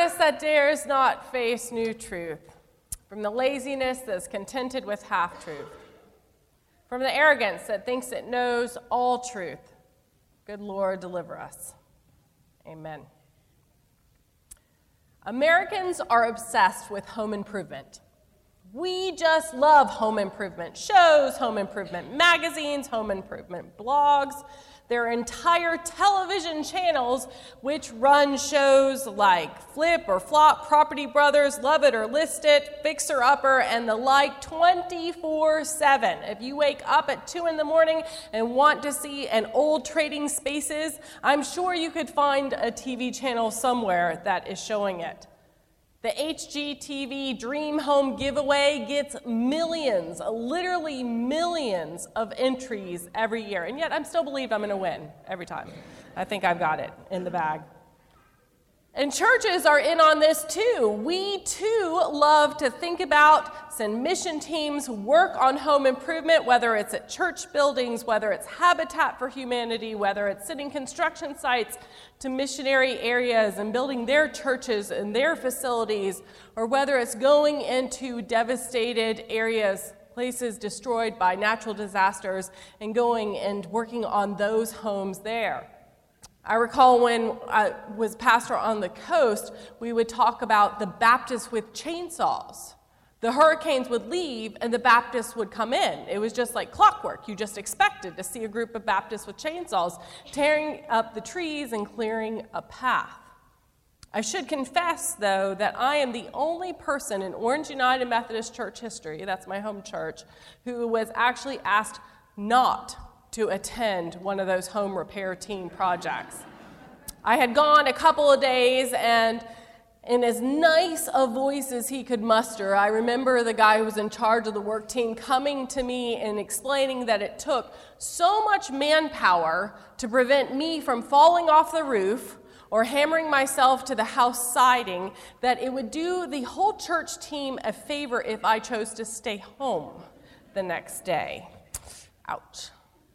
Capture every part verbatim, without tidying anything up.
darkness that dares not face new truth, from the laziness that's contented with half-truth, from the arrogance that thinks it knows all truth. Good Lord, deliver us. Amen. Americans are obsessed with home improvement. We just love home improvement shows, home improvement magazines, home improvement blogs. There are entire television channels which run shows like Flip or Flop, Property Brothers, Love It or List It, Fixer Upper, and the like twenty-four seven. If you wake up at two in the morning and want to see an old Trading Spaces, I'm sure you could find a T V channel somewhere that is showing it. The H G T V Dream Home Giveaway gets millions, literally millions of entries every year. And yet I'm still believed I'm going to win every time. I think I've got it in the bag. And churches are in on this too. We too love to think about, send mission teams, work on home improvement, whether it's at church buildings, whether it's Habitat for Humanity, whether it's sending construction sites to missionary areas and building their churches and their facilities, or whether it's going into devastated areas, places destroyed by natural disasters, and going and working on those homes there. I recall when I was pastor on the coast, we would talk about the Baptists with chainsaws. The hurricanes would leave and the Baptists would come in. It was just like clockwork. You just expected to see a group of Baptists with chainsaws tearing up the trees and clearing a path. I should confess, though, that I am the only person in Orange United Methodist Church history, that's my home church, who was actually asked not to attend one of those home repair team projects. I had gone a couple of days, and in as nice a voice as he could muster, I remember the guy who was in charge of the work team coming to me and explaining that it took so much manpower to prevent me from falling off the roof or hammering myself to the house siding that it would do the whole church team a favor if I chose to stay home the next day. Ouch.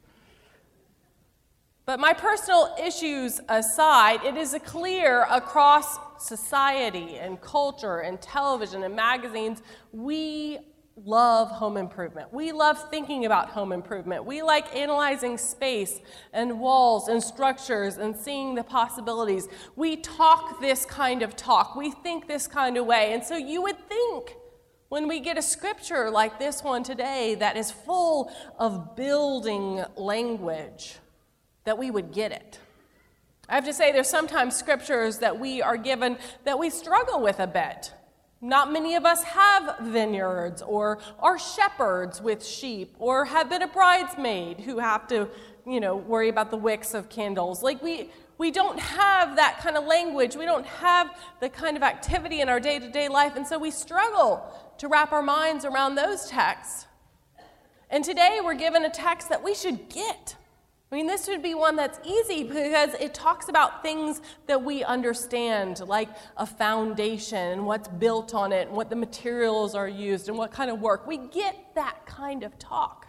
But my personal issues aside, it is clear across society and culture and television and magazines, we love home improvement. We love thinking about home improvement. We like analyzing space and walls and structures and seeing the possibilities. We talk this kind of talk. We think this kind of way. And so you would think when we get a scripture like this one today that is full of building language, that we would get it. I have to say there's sometimes scriptures that we are given that we struggle with a bit. Not many of us have vineyards or are shepherds with sheep or have been a bridesmaid who have to, you know, worry about the wicks of candles. Like we we don't have that kind of language. We don't have the kind of activity in our day-to-day life, and so we struggle to wrap our minds around those texts. And today we're given a text that we should get. I mean, this would be one that's easy because it talks about things that we understand, like a foundation and what's built on it and what the materials are used and what kind of work. We get that kind of talk.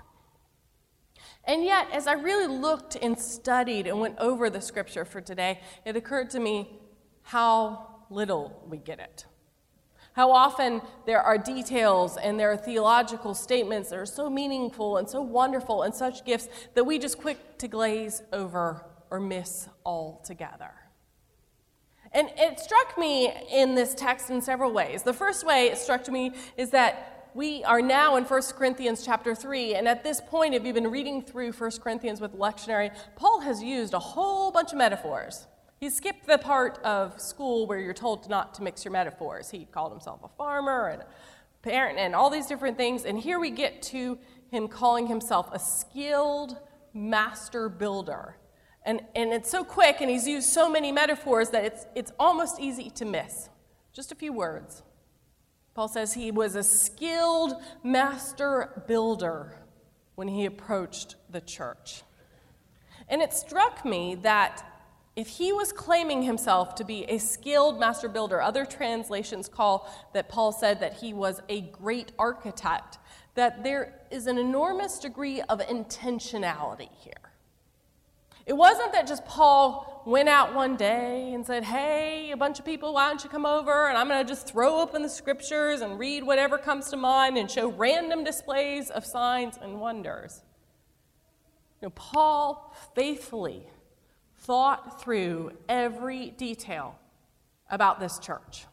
And yet, as I really looked and studied and went over the scripture for today, it occurred to me how little we get it. How often there are details and there are theological statements that are so meaningful and so wonderful and such gifts that we just quick to glaze over or miss altogether. And it struck me in this text in several ways. The first way it struck me is that we are now in First Corinthians chapter three, and at this point, if you've been reading through First Corinthians with the lectionary, Paul has used a whole bunch of metaphors. He skipped the part of school where you're told not to mix your metaphors. He called himself a farmer and a parent and all these different things. And here we get to him calling himself a skilled master builder. And, and it's so quick, and he's used so many metaphors that it's, it's almost easy to miss. Just a few words. Paul says he was a skilled master builder when he approached the church. And it struck me that if he was claiming himself to be a skilled master builder, other translations call that Paul said that he was a great architect, that there is an enormous degree of intentionality here. It wasn't that just Paul went out one day and said, hey, a bunch of people, why don't you come over, and I'm going to just throw open the scriptures and read whatever comes to mind and show random displays of signs and wonders. You know, Paul faithfully thought through every detail about this church.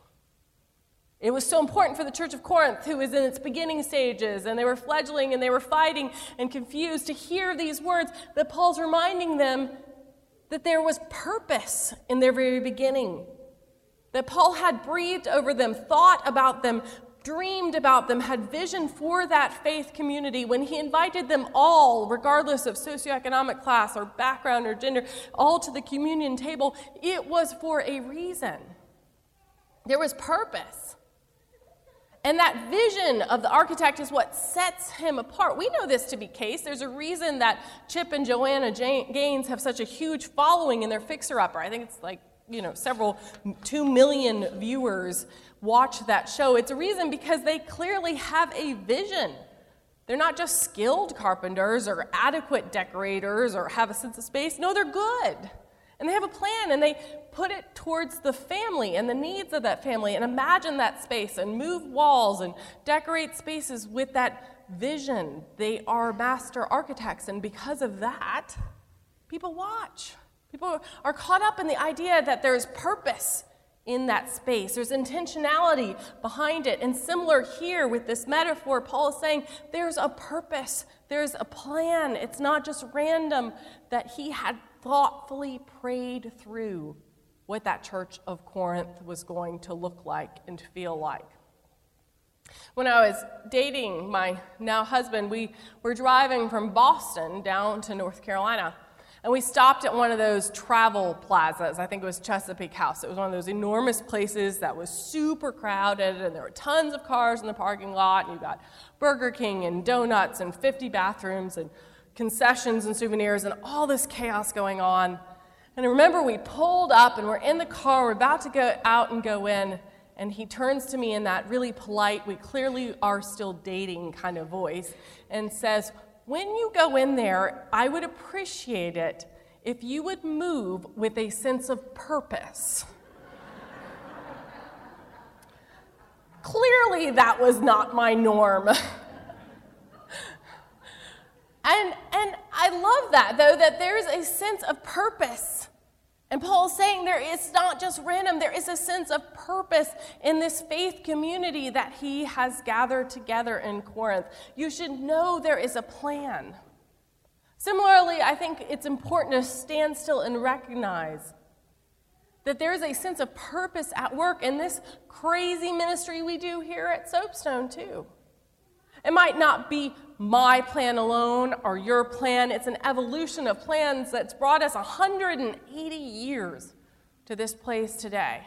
It was so important for the church of Corinth, who was in its beginning stages, and they were fledgling, and they were fighting and confused, to hear these words that Paul's reminding them that there was purpose in their very beginning, that Paul had breathed over them, thought about them, dreamed about them, had vision for that faith community. When he invited them all, regardless of socioeconomic class or background or gender, all to the communion table, it was for a reason. There was purpose. And that vision of the architect is what sets him apart. We know this to be the case. There's a reason that Chip and Joanna Gaines have such a huge following in their Fixer Upper. I think it's like, you know, several, two million viewers watch that show. It's a reason because they clearly have a vision. They're not just skilled carpenters or adequate decorators or have a sense of space. No, they're good. And they have a plan, and they put it towards the family and the needs of that family, and imagine that space and move walls and decorate spaces with that vision. They are master architects, and because of that, people watch. People are caught up in the idea that there's purpose in that space. There's intentionality behind it. And similar here with this metaphor, Paul is saying there's a purpose, there's a plan. It's not just random, that he had thoughtfully prayed through what that church of Corinth was going to look like and feel like. When I was dating my now husband, we were driving from Boston down to North Carolina, and we stopped at one of those travel plazas. I think it was Chesapeake House. It was one of those enormous places that was super crowded, and there were tons of cars in the parking lot, and you got Burger King and donuts and fifty bathrooms and concessions and souvenirs and all this chaos going on. And I remember we pulled up and we're in the car, we're about to go out and go in, and he turns to me in that really polite, we clearly are still dating kind of voice, and says, when you go in there, I would appreciate it if you would move with a sense of purpose. Clearly that was not my norm. And, and I love that, though, that there's a sense of purpose. And Paul's saying there is not just random, there is a sense of purpose in this faith community that he has gathered together in Corinth. You should know there is a plan. Similarly, I think it's important to stand still and recognize that there is a sense of purpose at work in this crazy ministry we do here at Soapstone, too. It might not be my plan alone or your plan. It's an evolution of plans that's brought us one hundred eighty years to this place today.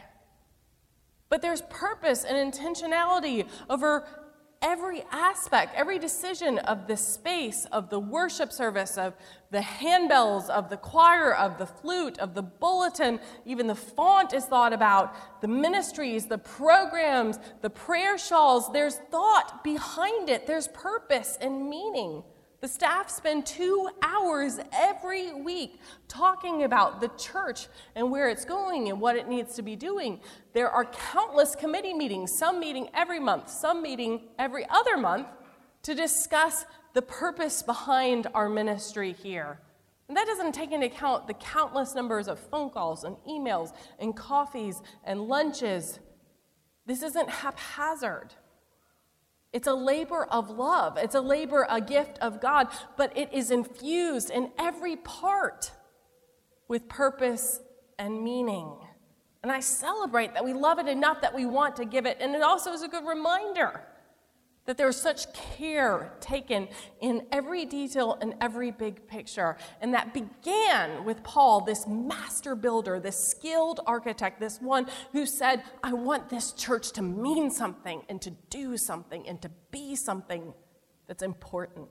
But there's purpose and intentionality over every aspect, every decision of the space, of the worship service, of the handbells, of the choir, of the flute, of the bulletin. Even the font is thought about, the ministries, the programs, the prayer shawls. There's thought behind it. There's purpose and meaning. The staff spend two hours every week talking about the church and where it's going and what it needs to be doing. There are countless committee meetings, some meeting every month, some meeting every other month, to discuss the purpose behind our ministry here. And that doesn't take into account the countless numbers of phone calls and emails and coffees and lunches. This isn't haphazard. It's a labor of love. It's a labor, a gift of God, but it is infused in every part with purpose and meaning. And I celebrate that we love it enough that we want to give it. And it also is a good reminder that there's such care taken in every detail and every big picture. And that began with Paul, this master builder, this skilled architect, this one who said, I want this church to mean something and to do something and to be something that's important.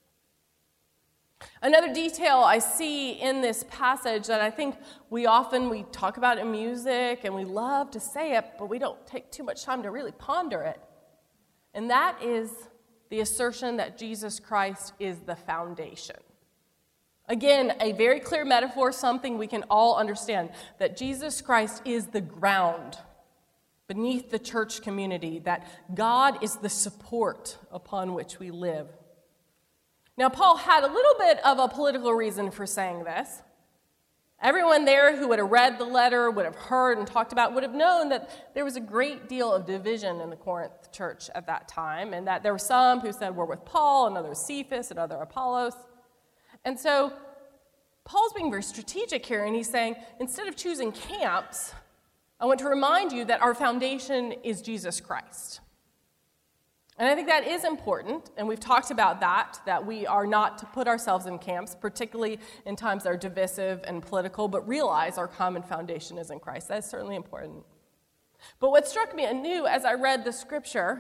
Another detail I see in this passage that I think we often, we talk about in music and we love to say it, but we don't take too much time to really ponder it. And that is the assertion that Jesus Christ is the foundation Again, a very clear metaphor, something we can all understand, that Jesus Christ is the ground beneath the church community, that God is the support upon which we live. Now, Paul had a little bit of a political reason for saying this. Everyone there who would have read the letter, would have heard and talked about, would have known that there was a great deal of division in the Corinth church at that time, and that there were some who said we're with Paul, and others Cephas, and other Apollos. And so Paul's being very strategic here, and he's saying, instead of choosing camps, I want to remind you that our foundation is Jesus Christ. And I think that is important, and we've talked about that, that we are not to put ourselves in camps, particularly in times that are divisive and political, but realize our common foundation is in Christ. That is certainly important. But what struck me anew as I read the scripture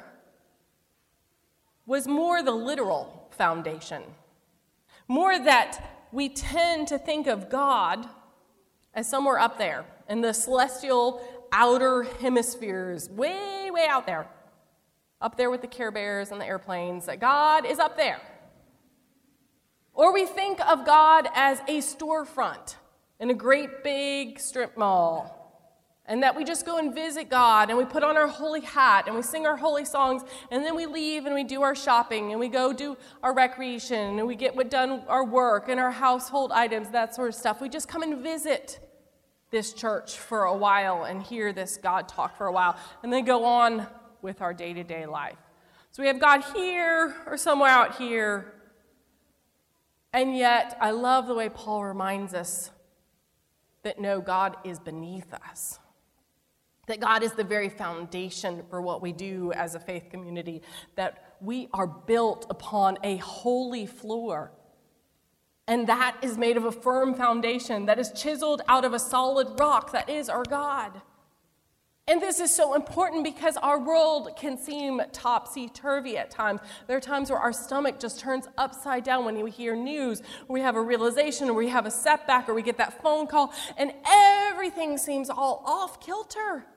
was more the literal foundation. More that we tend to think of God as somewhere up there in the celestial outer hemispheres, way, way out there. Up there with the Care Bears and the airplanes, that God is up there. Or we think of God as a storefront in a great big strip mall, and that we just go and visit God, and we put on our holy hat, and we sing our holy songs, and then we leave and we do our shopping, and we go do our recreation, and we get done our work and our household items, that sort of stuff. We just come and visit this church for a while and hear this God talk for a while, and then go on with our day-to-day life. So we have God here or somewhere out here, and yet I love the way Paul reminds us that no, God is beneath us. That God is the very foundation for what we do as a faith community, that we are built upon a holy floor. And that is made of a firm foundation that is chiseled out of a solid rock that is our God. And this is so important because our world can seem topsy-turvy at times. There are times where our stomach just turns upside down when we hear news, or we have a realization, or we have a setback, or we get that phone call, and everything seems all off kilter.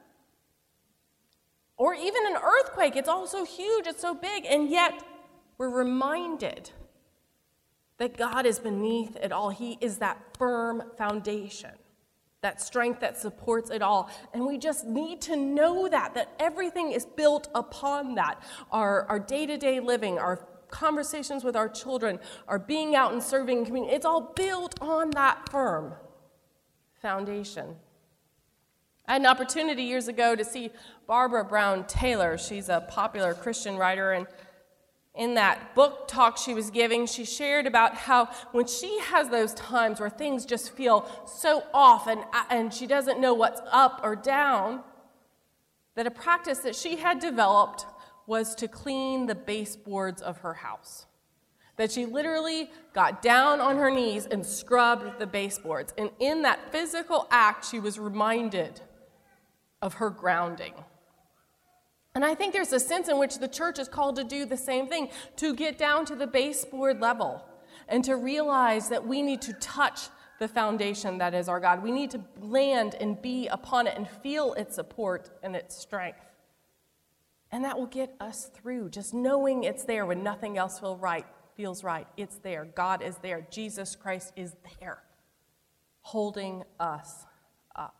Or even an earthquake, it's all so huge, it's so big, and yet we're reminded that God is beneath it all. He is that firm foundation, that strength that supports it all. And we just need to know that, that everything is built upon that. Our, our day-to-day living, our conversations with our children, our being out and serving community, it's all built on that firm foundation. I had an opportunity years ago to see Barbara Brown Taylor. She's a popular Christian writer, and in that book talk she was giving, she shared about how when she has those times where things just feel so off and, and she doesn't know what's up or down, that a practice that she had developed was to clean the baseboards of her house. That she literally got down on her knees and scrubbed the baseboards. And in that physical act, she was reminded of her grounding. And I think there's a sense in which the church is called to do the same thing, to get down to the baseboard level and to realize that we need to touch the foundation that is our God. We need to land and be upon it and feel its support and its strength. And that will get us through, just knowing it's there when nothing else feel right, feels right. It's there. God is there. Jesus Christ is there, holding us up.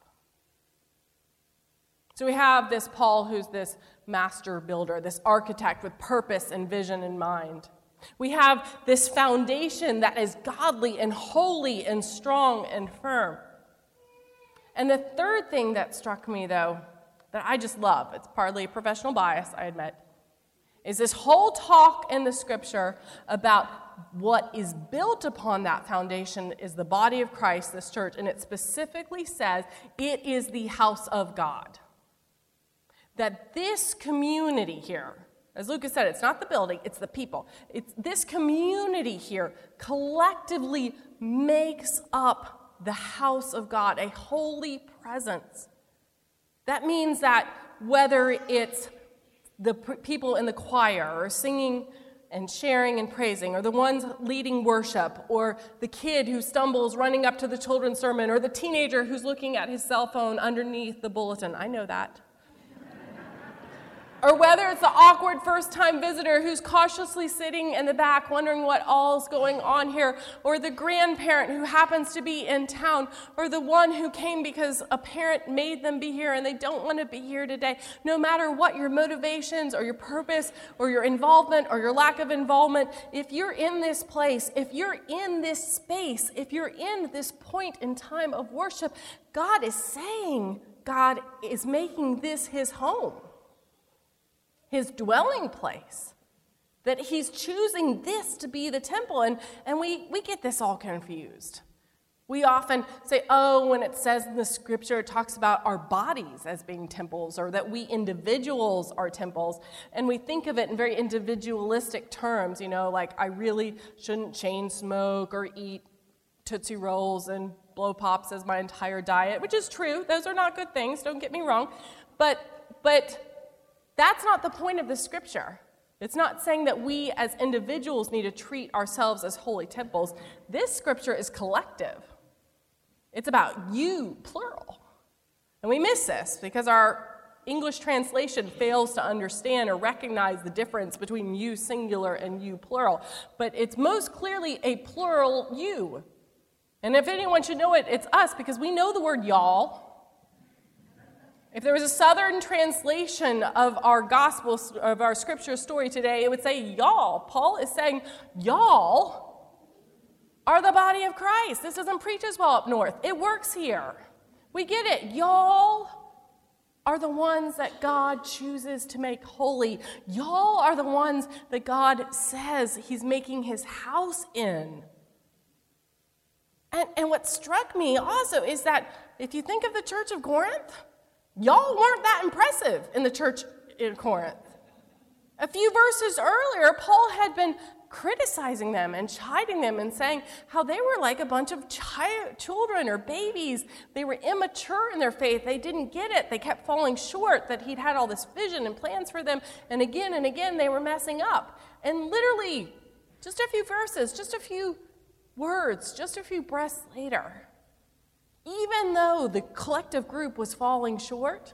So we have this Paul who's this master builder, this architect with purpose and vision in mind. We have this foundation that is godly and holy and strong and firm. And the third thing that struck me, though, that I just love, it's partly professional bias, I admit, is this whole talk in the scripture about what is built upon that foundation is the body of Christ, this church, and it specifically says it is the house of God. That this community here, as Lucas said, it's not the building, it's the people. It's this community here collectively makes up the house of God, a holy presence. That means that whether it's the people in the choir or singing and sharing and praising, or the ones leading worship, or the kid who stumbles running up to the children's sermon, or the teenager who's looking at his cell phone underneath the bulletin. I know that. Or whether it's the awkward first-time visitor who's cautiously sitting in the back wondering what all's going on here, or the grandparent who happens to be in town, or the one who came because a parent made them be here and they don't want to be here today. No matter what your motivations or your purpose or your involvement or your lack of involvement, if you're in this place, if you're in this space, if you're in this point in time of worship, God is saying God is making this his home, his dwelling place, that he's choosing this to be the temple. And, and we, we get this all confused. We often say, oh, when it says in the scripture, it talks about our bodies as being temples, or that we individuals are temples. And we think of it in very individualistic terms, you know, like I really shouldn't chain smoke or eat Tootsie Rolls and blow pops as my entire diet, which is true. Those are not good things, don't get me wrong. But, but, That's not the point of the scripture. It's not saying that we as individuals need to treat ourselves as holy temples. This scripture is collective. It's about you, plural. And we miss this because our English translation fails to understand or recognize the difference between you singular and you plural. But it's most clearly a plural you. And if anyone should know it, it's us, because we know the word y'all. If there was a southern translation of our gospel, of our scripture story today, it would say y'all. Paul is saying y'all are the body of Christ. This doesn't preach as well up north. It works here. We get it. Y'all are the ones that God chooses to make holy. Y'all are the ones that God says he's making his house in. And, and what struck me also is that if you think of the church of Corinth, y'all weren't that impressive in the church in Corinth. A few verses earlier, Paul had been criticizing them and chiding them and saying how they were like a bunch of child, children or babies. They were immature in their faith. They didn't get it. They kept falling short, that he'd had all this vision and plans for them. And again and again, they were messing up. And literally, just a few verses, just a few words, just a few breaths later, even though the collective group was falling short,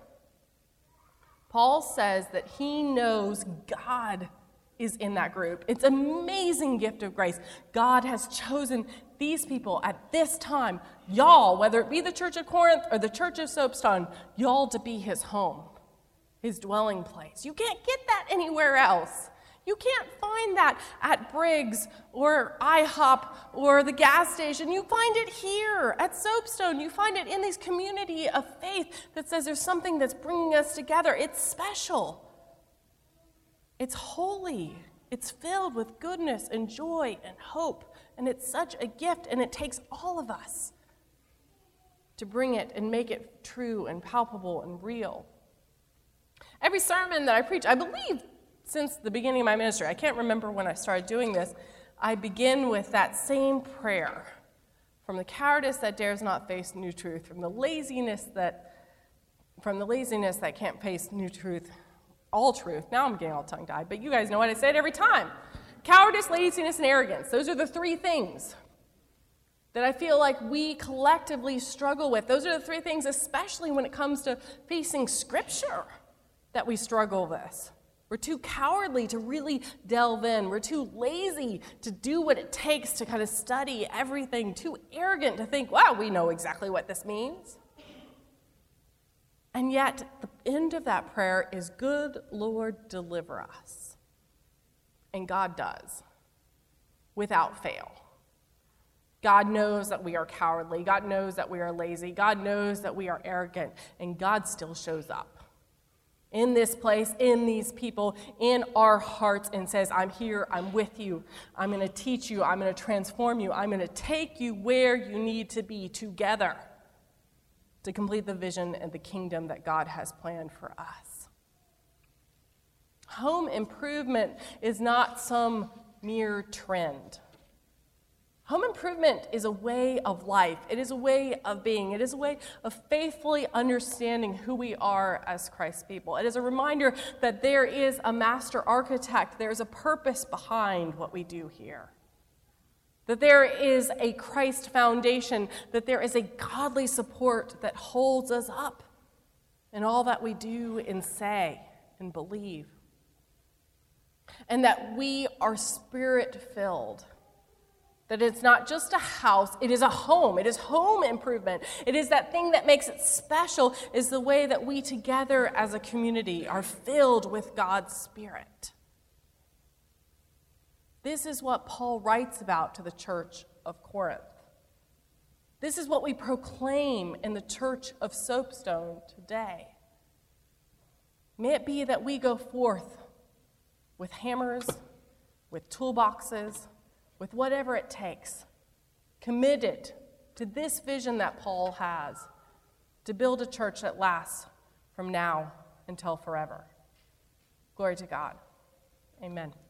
Paul says that he knows God is in that group. It's an amazing gift of grace. God has chosen these people at this time, y'all, whether it be the church of Corinth or the church of Soapstone, y'all to be his home, his dwelling place. You can't get that anywhere else. You can't find that at Briggs or IHOP or the gas station. You find it here at Soapstone. You find it in this community of faith that says there's something that's bringing us together. It's special. It's holy. It's filled with goodness and joy and hope. And it's such a gift, and it takes all of us to bring it and make it true and palpable and real. Every sermon that I preach, I believe, since the beginning of my ministry, I can't remember when I started doing this, I begin with that same prayer. From the cowardice that dares not face new truth, from the laziness that, from the laziness that can't face new truth, all truth. Now I'm getting all tongue-tied, but you guys know what I say it every time. Cowardice, laziness, and arrogance. Those are the three things that I feel like we collectively struggle with. Those are the three things, especially when it comes to facing Scripture, that we struggle with. We're too cowardly to really delve in. We're too lazy to do what it takes to kind of study everything. Too arrogant to think, wow, we know exactly what this means. And yet, the end of that prayer is, good Lord, deliver us. And God does, without fail. God knows that we are cowardly. God knows that we are lazy. God knows that we are arrogant. And God still shows up in this place, in these people, in our hearts, and says, I'm here, I'm with you, I'm going to teach you, I'm going to transform you, I'm going to take you where you need to be together to complete the vision and the kingdom that God has planned for us. Home improvement is not some mere trend. Home improvement is a way of life. It is a way of being. It is a way of faithfully understanding who we are as Christ's people. It is a reminder that there is a master architect. There is a purpose behind what we do here. That there is a Christ foundation. That there is a godly support that holds us up in all that we do and say. and believe. And that we are Spirit-filled. That it's not just a house, it is a home. It is home improvement. It is that thing that makes it special, is the way that we together as a community are filled with God's Spirit. This is what Paul writes about to the church of Corinth. This is what we proclaim in the church of Soapstone today. May it be that we go forth with hammers, with toolboxes, with whatever it takes, committed to this vision that Paul has, to build a church that lasts from now until forever. Glory to God. Amen.